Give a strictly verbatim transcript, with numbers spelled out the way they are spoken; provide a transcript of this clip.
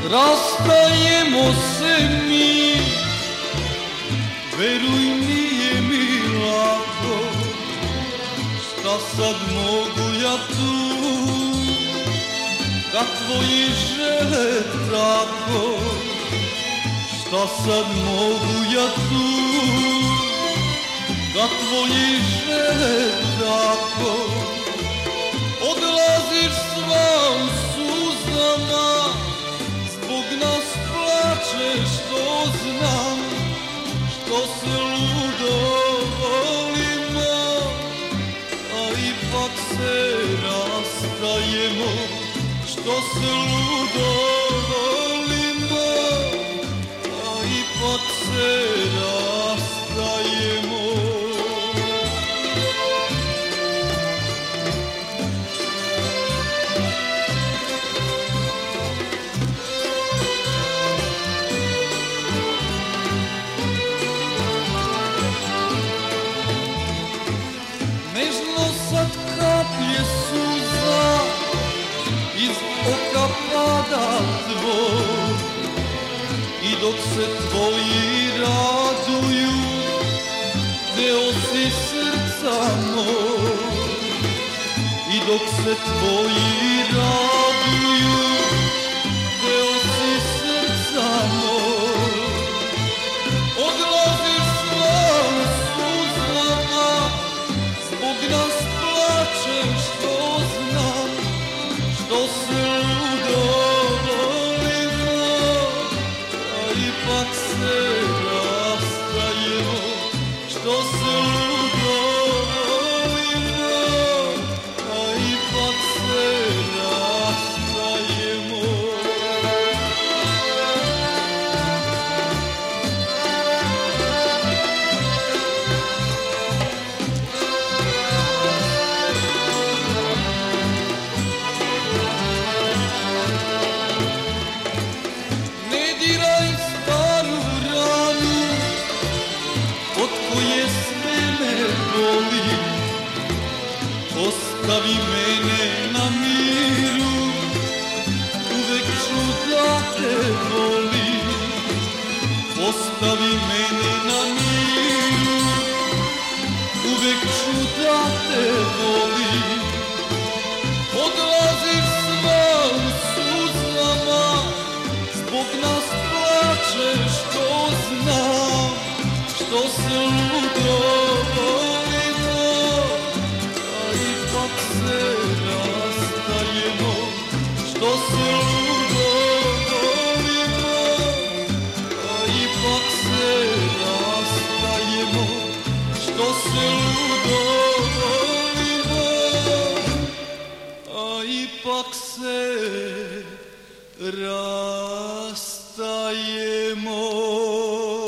Rastajemo se mi, veruj nije mi lako, šta sad mogu ja tu, kad tvoji žele tako, šta sad mogu ja tu, kad tvoji žele tako, odlaziš sva u suzama, zbog nas plačeš, to znam, što se ludo volimo, a ipak se rastajemo, što se ludo volimo, a ipak se rastajemo. Nežno sad kaplje suza iz oka pada tvoj, i dok se tvoji raduju, deo si srca moj, i dok se tvoji raduju, deo si srca moj, odlaziš svom suzama, zbog nas plačeš, to znam, što se ludo volimo, a ipak se rastajemo, što se ludo volimo, a ipak se rastajemo. Ne diraj staru ranu, od koje sve me boli, ostavi mene na miru, uvek ću da te volim, ostavi mene na miru, uvek ću da te volim, odlaziš sva u suzama, zbog nas plačeš, to znam, što se ludo volimo, a ipak se rastajemo, što se ludo volimo, a ipak se rastajemo, što se ludo volimo, a ipak se rastajemo.